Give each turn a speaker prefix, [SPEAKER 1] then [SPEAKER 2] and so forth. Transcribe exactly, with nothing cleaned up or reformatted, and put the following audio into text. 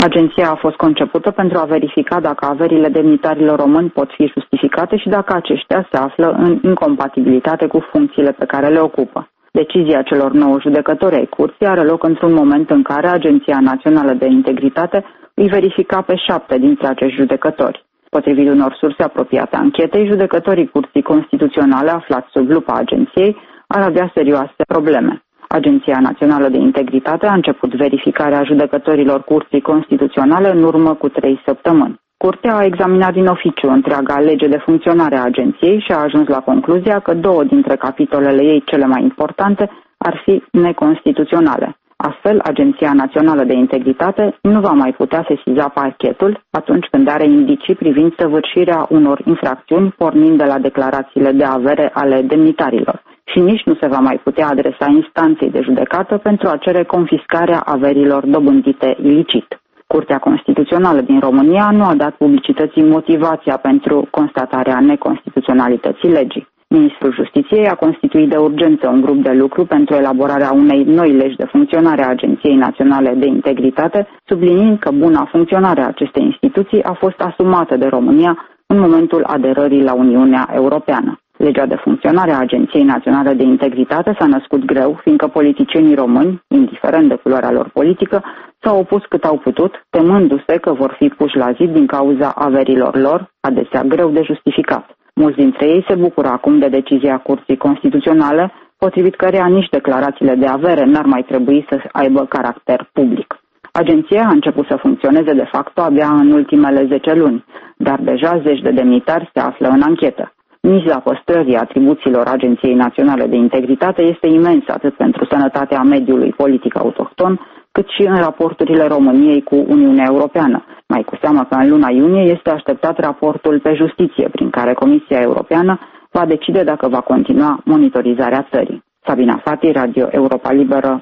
[SPEAKER 1] Agenția a fost concepută pentru a verifica dacă averile demnitarilor români pot fi justificate și dacă aceștia se află în incompatibilitate cu funcțiile pe care le ocupă. Decizia celor nouă judecători ai curții are loc într-un moment în care Agenția Națională de Integritate îi verifica pe șapte dintre acești judecători. Potrivit unor surse apropiate anchetei, judecătorii Curții Constituționale aflați sub lupa agenției ar avea serioase probleme. Agenția Națională de Integritate a început verificarea judecătorilor Curții Constituționale în urmă cu trei săptămâni. Curtea a examinat din oficiu întreaga lege de funcționare a agenției și a ajuns la concluzia că două dintre capitolele ei cele mai importante ar fi neconstituționale. Astfel, Agenția Națională de Integritate nu va mai putea sesiza parchetul atunci când are indicii privind săvârșirea unor infracțiuni pornind de la declarațiile de avere ale demnitarilor și nici nu se va mai putea adresa instanței de judecată pentru a cere confiscarea averilor dobândite ilicit. Curtea Constituțională din România nu a dat publicității motivația pentru constatarea neconstituționalității legii. Ministrul Justiției a constituit de urgență un grup de lucru pentru elaborarea unei noi legi de funcționare a Agenției Naționale de Integritate, subliniind că buna funcționare a acestei instituții a fost asumată de România în momentul aderării la Uniunea Europeană. Legea de funcționare a Agenției Naționale de Integritate s-a născut greu, fiindcă politicienii români, indiferent de culoarea lor politică, s-au opus cât au putut, temându-se că vor fi puși la zid din cauza averilor lor, adesea greu de justificat. Mulți dintre ei se bucură acum de decizia Curții Constituționale, potrivit căreia nici declarațiile de avere n-ar mai trebui să aibă caracter public. Agenția a început să funcționeze de fapt abia în ultimele zece luni, dar deja zeci de demnitari se află în anchetă. Miza păstrării atribuțiilor Agenției Naționale de Integritate este imensă atât pentru sănătatea mediului politic autohton, cât și în raporturile României cu Uniunea Europeană. Mai cu seamă că în luna iunie este așteptat raportul pe justiție, prin care Comisia Europeană va decide dacă va continua monitorizarea țării. Sabina Fati, Radio Europa Liberă.